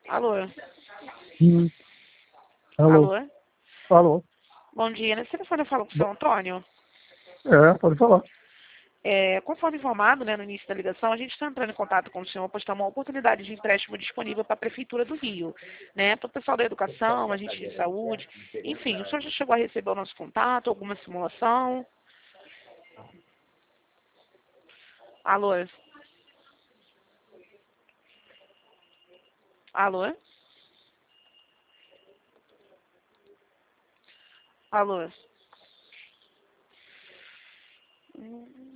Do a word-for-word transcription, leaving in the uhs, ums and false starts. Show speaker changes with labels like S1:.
S1: Alô?
S2: Hum, alô,
S1: Alô?
S2: alô,
S1: Bom dia. Nesse telefone eu falo com o seu Antônio.
S2: é, pode falar.
S1: É, conforme informado, né, no início da ligação, a gente está entrando em contato com o senhor, pois está uma oportunidade de empréstimo disponível para a Prefeitura do Rio, né, para o pessoal da educação, agente de saúde, enfim, o senhor já chegou a receber o nosso contato, alguma simulação? Alô? Alô? Alô? Hum.